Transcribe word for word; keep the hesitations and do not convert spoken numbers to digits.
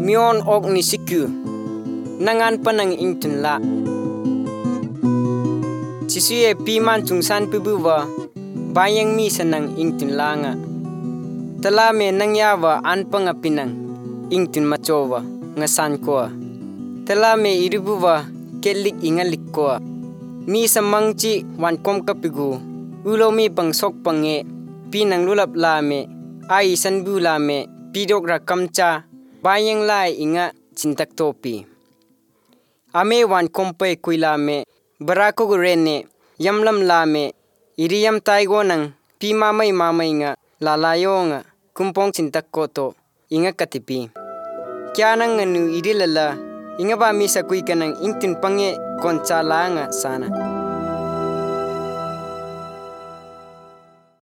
mion ok ni siku nangan panang ingtun la sisuye piman tungsan pibuwa bayang mi sanang ingtun langa talame nang yawa anpanga pinang ingtun machowa ngasan ko talame iribuwa kelik ingalik ko mi samangchi wan kom kapigu ulo mi pang sok pange pinang lulap lame ai sanbu lame pidok rakamcha bayang lai inga cintak topi ame wan kompai kuilame barako gurene yamlam lame iriyam taigo nang pi mamai mamai nga lalayonga kumpong cintak koto inga katipi kya nang nganu irilala inga ba mi sakui kanang ingtin pange koncha langa sana